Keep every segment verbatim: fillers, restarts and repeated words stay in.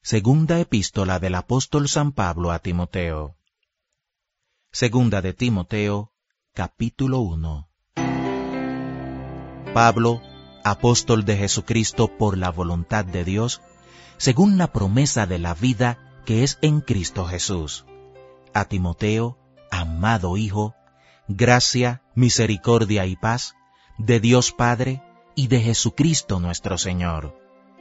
Segunda epístola del apóstol San Pablo a Timoteo. Segunda de Timoteo, capítulo uno. Pablo, apóstol de Jesucristo por la voluntad de Dios, según la promesa de la vida que es en Cristo Jesús. A Timoteo, amado Hijo, gracia, misericordia y paz de Dios Padre y de Jesucristo nuestro Señor.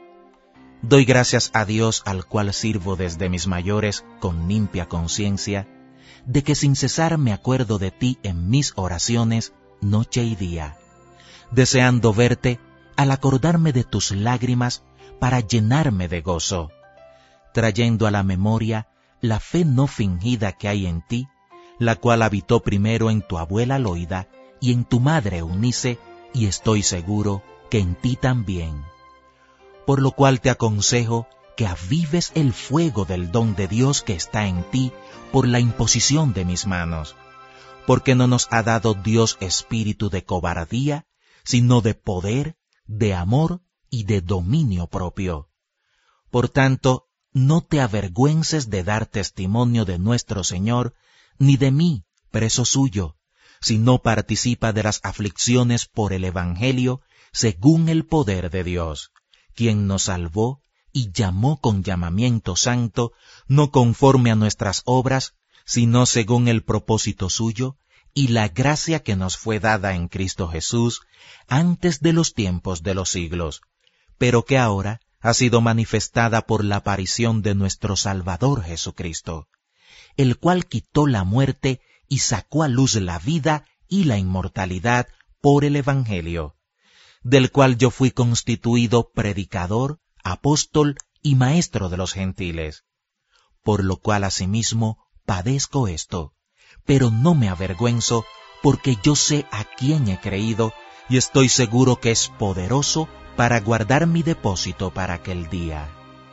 Doy gracias a Dios, al cual sirvo desde mis mayores con limpia conciencia, de que sin cesar me acuerdo de ti en mis oraciones noche y día, deseando verte al acordarme de tus lágrimas para llenarme de gozo, trayendo a la memoria la fe no fingida que hay en ti, la cual habitó primero en tu abuela Loida y en tu madre Eunice, y estoy seguro que en ti también. Por lo cual te aconsejo que avives el fuego del don de Dios que está en ti por la imposición de mis manos, porque no nos ha dado Dios espíritu de cobardía, sino de poder, de amor y de dominio propio. Por tanto, no te avergüences de dar testimonio de nuestro Señor, ni de mí, preso suyo, sino participa de las aflicciones por el Evangelio según el poder de Dios, quien nos salvó y llamó con llamamiento santo, no conforme a nuestras obras, sino según el propósito suyo y la gracia que nos fue dada en Cristo Jesús antes de los tiempos de los siglos, pero que ahora ha sido manifestada por la aparición de nuestro Salvador Jesucristo, el cual quitó la muerte y sacó a luz la vida y la inmortalidad por el Evangelio, del cual yo fui constituido predicador, apóstol y maestro de los gentiles, por lo cual asimismo padezco esto, pero no me avergüenzo, porque yo sé a quién he creído y estoy seguro que es poderoso para guardar mi depósito para aquel día.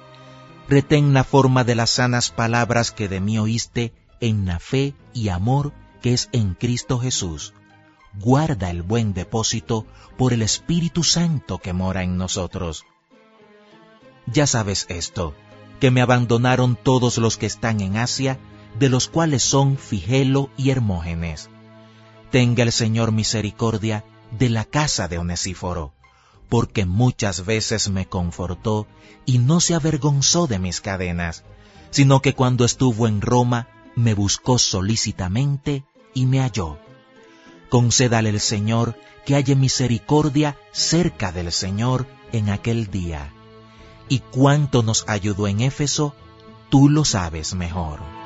Retén la forma de las sanas palabras que de mí oíste en la fe y amor que es en Cristo Jesús. Guarda el buen depósito por el Espíritu Santo que mora en nosotros. Ya sabes esto, que me abandonaron todos los que están en Asia, de los cuales son Figelo y Hermógenes. Tenga el Señor misericordia de la casa de Onesíforo, porque muchas veces me confortó y no se avergonzó de mis cadenas, sino que cuando estuvo en Roma me buscó solícitamente y me halló. Concédale el Señor que haya misericordia cerca del Señor en aquel día. Y cuánto nos ayudó en Éfeso, tú lo sabes mejor.